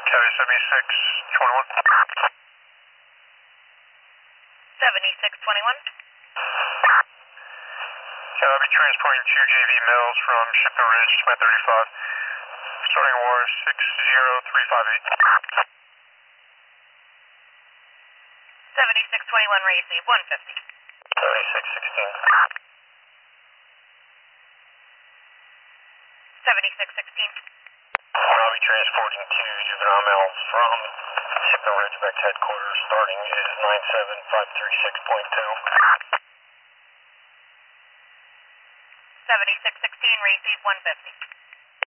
Cali 7621. 7621. Yeah, I'll be transporting 2 JV males from Shipton Ridge to my 35. Starting war 60358. 7621 receive 150. 7616. 7616. I'll be transporting 2 juvenile males from Shipton Ridge back to headquarters. Starting is 97536.2. 7616 receive 150.